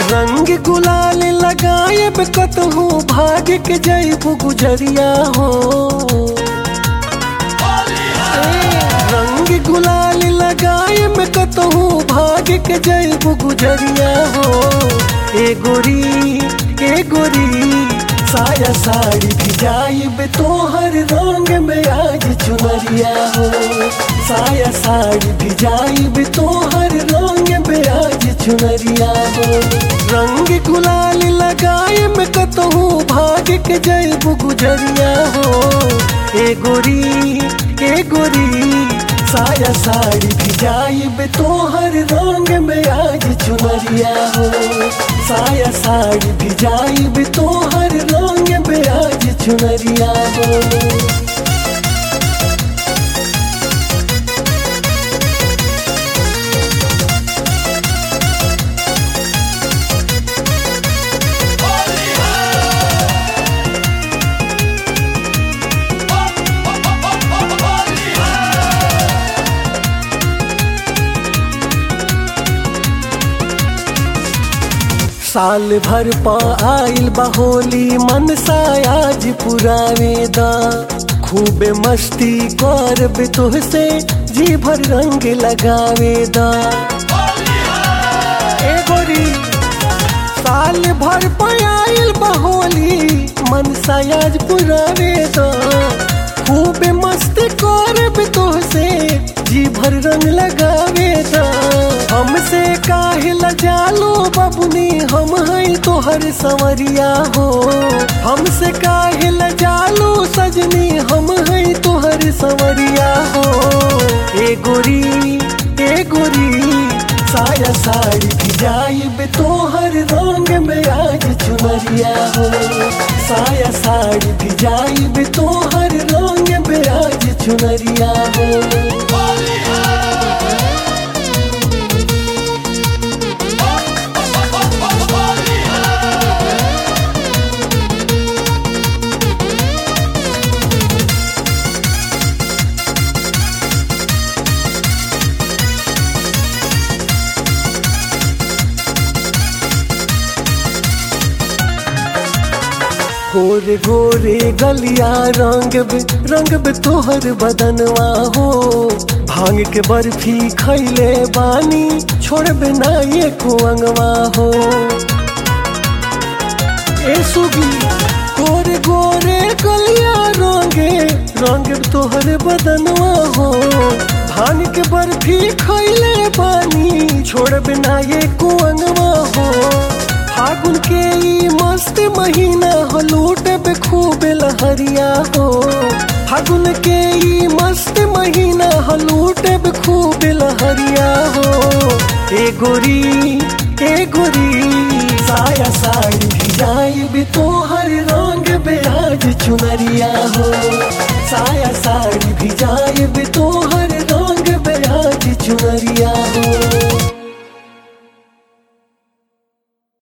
रंग गुलाल लगाएब कतहू भाग के जैबू गुजरिया हो। रंग गुलाल लगाएब कतहू भाग के जैबू गुजरिया हो। ए गोरी साया साड़ी भिजाइब तोहर रंग में आज चुनरिया हो। साया साड़ी भिजाइब तोहर रंग में आज चुनरिया हो। रंग गुलाल लगाएब कतहू भाग के जैबू गुजरिया हो। ए गोरी साया साड़ी भिजाइब तोहर रंग में आज चुनरिया हो। साया साड़ी भिजाइब तोहर रंग में आज चुनरिया हो। साल भर पा आइल बहोली मन सायाज पुरावेदा। खूबे मस्ती करब तुहसे जी भर रंग लगावेदा। ए गोरी साल भर पा आइल बहोली मन सायाज पुरावेदा। खूबे मस्ती करब तुहसे जी भर रंग लगावेदा। हमसे काहे लजालो बबुनी हम हैं तोहर संवरिया हो। हमसे काहे लजालो सजनी हम हैं तोहर संवरिया हो। ए गोरी साया साड़ी भिजाइब तोहर रंग में आज चुनरिया हो। साया साड़ी भिजाइब तोहर रंग में आज चुनरिया हो। गोरे गोरे गलिया रंग तोहर बदनवा हो। भांग के बर्फी खैले बानी छोड़बे ना ये कुआंगवा हो। ए सुगी गोरे गोरे गलिया रंग तोहर बदनवा हो। भांग के बर्फी खैले बानी छोड़बे ना ये कुआंगवा हो। फागुन के ई मस्त महीना हो लूटब खूब लहरिया हो। फागुन के ई मस्त महीना हो लूटब खूब लहरिया हो। ए गोरी साया साड़ी भिजाइब तोहर रंग में आज चुनरिया हो। साया साड़ी भिजाइब तोहर रंग में आज चुनरिया हो।